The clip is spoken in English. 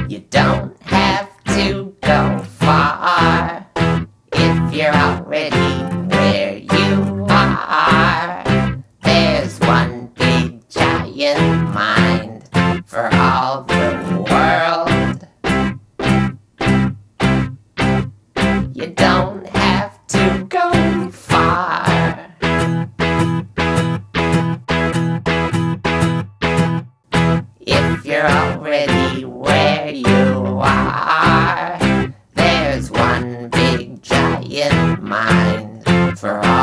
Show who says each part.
Speaker 1: You don't have to go far if you're already where you are. There's one big giant mind for all the world. You don't have to go far. If you're already where you are, there's one big giant mind for all